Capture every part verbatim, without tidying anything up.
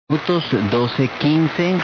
Minutos doce quince.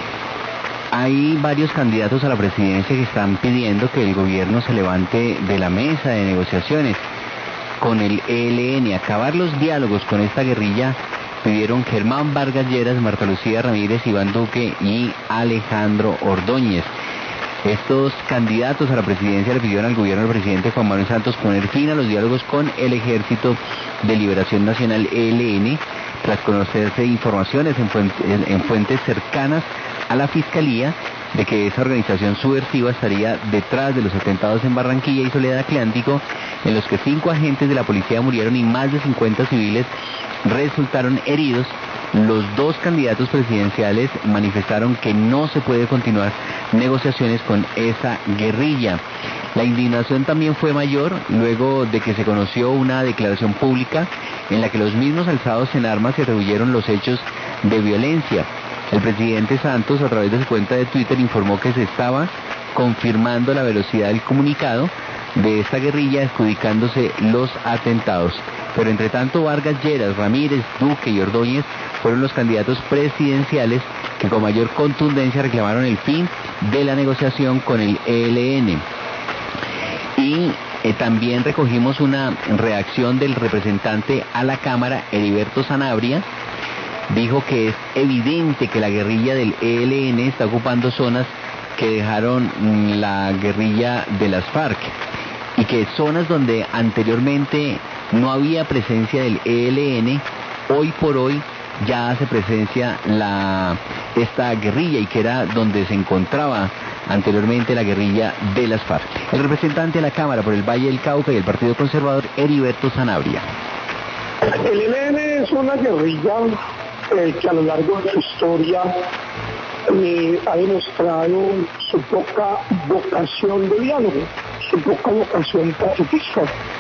Hay varios candidatos a la presidencia que están pidiendo que el gobierno se levante de la mesa de negociaciones con el E L N, acabar los diálogos con esta guerrilla. Pidieron Germán Vargas Lleras, Marta Lucía Ramírez, Iván Duque y Alejandro Ordóñez. Estos candidatos a la presidencia le pidieron al gobierno del presidente Juan Manuel Santos poner fin a los diálogos con el Ejército de Liberación Nacional E L N, tras conocerse informaciones en fuentes, en fuentes cercanas a la Fiscalía de que esa organización subversiva estaría detrás de los atentados en Barranquilla y Soledad Atlántico, en los que cinco agentes de la policía murieron y más de cincuenta civiles resultaron heridos. Los dos candidatos presidenciales manifestaron que no se puede continuar negociaciones con esa guerrilla. La indignación también fue mayor luego de que se conoció una declaración pública en la que los mismos alzados en armas se atribuyeron los hechos de violencia. El presidente Santos, a través de su cuenta de Twitter, informó que se estaba confirmando la velocidad del comunicado de esta guerrilla adjudicándose los atentados. Pero entre tanto, Vargas Lleras, Ramírez, Duque y Ordóñez fueron los candidatos presidenciales que con mayor contundencia reclamaron el fin de la negociación con el E L N. Y eh, también recogimos una reacción del representante a la Cámara, Heriberto Sanabria. Dijo que es evidente que la guerrilla del E L N está ocupando zonas que dejaron la guerrilla de las FARC y que zonas donde anteriormente no había presencia del E L N, hoy por hoy ya hace presencia la esta guerrilla, y que era donde se encontraba anteriormente la guerrilla de las FARC. El representante de la Cámara por el Valle del Cauca y el Partido Conservador, Heriberto Sanabria. El E L N es una guerrilla eh, que a lo largo de su historia eh, ha demostrado su poca vocación de diálogo, su poca vocación pacifista.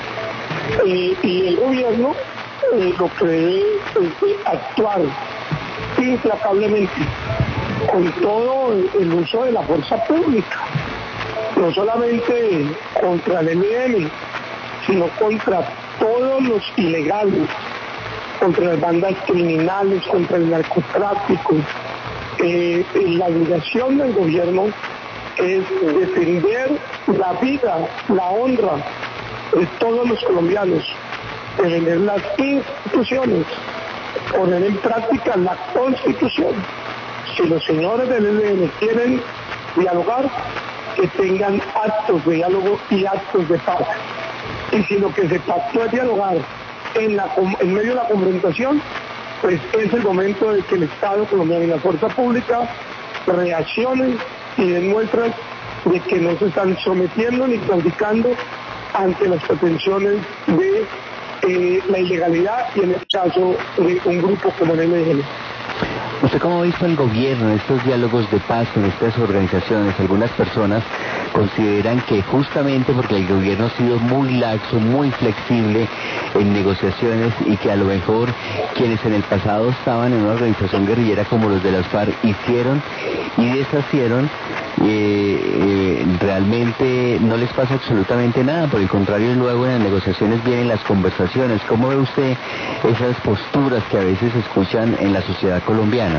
Eh, y el gobierno eh, lo que debe es de actuar implacablemente con todo el uso de la fuerza pública, no solamente contra el E L N, sino contra todos los ilegales, contra las bandas criminales, contra el narcotráfico. Eh, la obligación del gobierno es defender la vida, la honra de todos los colombianos, defender las instituciones, poner en práctica la Constitución. Si los señores del E L N quieren dialogar, que tengan actos de diálogo y actos de paz. Y si lo que se pactó es dialogar en, la, en medio de la confrontación, pues es el momento de que el Estado colombiano y la fuerza pública reaccionen y den muestras de que no se están sometiendo ni claudicando ante las pretensiones de eh, la ilegalidad y en el caso de un grupo como el E L N. ¿Usted cómo ha visto el gobierno en estos diálogos de paz con estas organizaciones? Algunas personas consideran que justamente porque el gobierno ha sido muy laxo, muy flexible en negociaciones, y que a lo mejor quienes en el pasado estaban en una organización guerrillera como los de las FARC hicieron y deshacieron, eh, eh, realmente no les pasa absolutamente nada. Por el contrario, luego en las negociaciones vienen las conversaciones. ¿Cómo ve usted esas posturas que a veces se escuchan en la sociedad colombiana?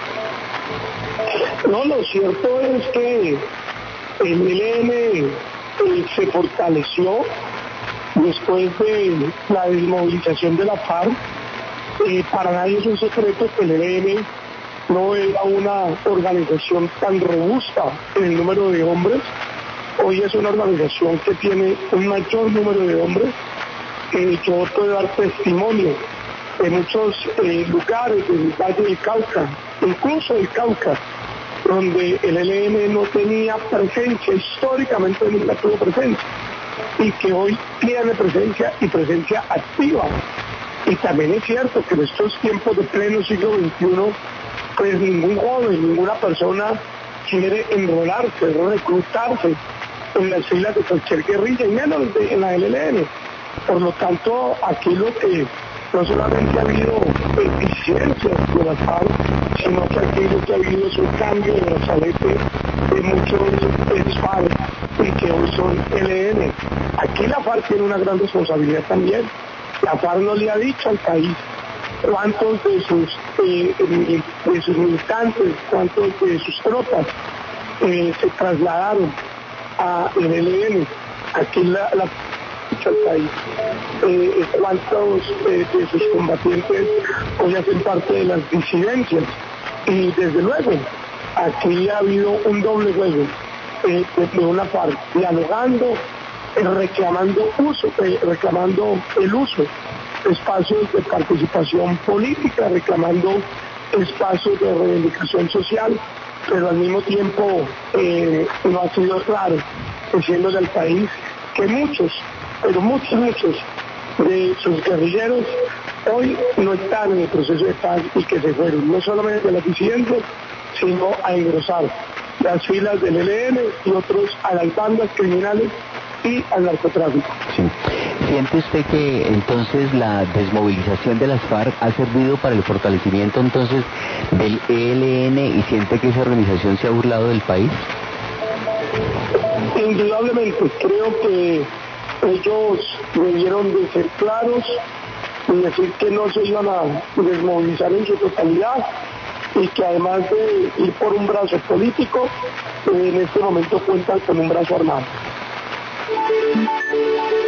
No, lo cierto es que el E L N eh, se fortaleció después de la desmovilización de la FARC. Eh, para nadie es un secreto que el E L N no era una organización tan robusta en el número de hombres. Hoy es una organización que tiene un mayor número de hombres. Eh, yo puedo dar testimonio de muchos eh, lugares del Valle del Cauca, incluso del Cauca, donde el E L N no tenía presencia, históricamente nunca tuvo presencia, y que hoy tiene presencia y presencia activa. Y también es cierto que en estos tiempos de pleno siglo veintiuno, pues ningún joven, ninguna persona quiere enrolarse, reclutarse en las filas de cualquier guerrilla, y menos de, en la L L N. Por lo tanto, aquí lo que no solamente ha habido eficiencias de la FARC, sino que aquí lo que ha habido es un cambio de brazalete de muchos ex-FARC y que hoy son L L N. Aquí la FARC tiene una gran responsabilidad también. La FARC no le ha dicho al país cuántos de sus, eh, de sus militantes, cuántos de sus tropas eh, se trasladaron a el E L N, aquí la, la al país, eh, cuántos eh, de sus combatientes hoy hacen parte de las disidencias, y desde luego aquí ha habido un doble juego eh, de, de una parte, dialogando, eh, reclamando uso, eh, reclamando el uso de espacios de participación política, reclamando espacios de reivindicación social, pero al mismo tiempo eh, no ha sido claro, diciéndole al país que muchos, pero muchos, muchos de sus guerrilleros hoy no están en el proceso de paz y que se fueron, no solamente de las disidencias, sino a engrosar las filas del E L N y otros a las bandas criminales y al narcotráfico. Sí. ¿Siente usted que entonces la desmovilización de las FARC ha servido para el fortalecimiento entonces del E L N y siente que esa organización se ha burlado del país? Indudablemente, creo que ellos debieron de ser claros y decir que no se iban a desmovilizar en su totalidad y que además de ir por un brazo político, en este momento cuentan con un brazo armado.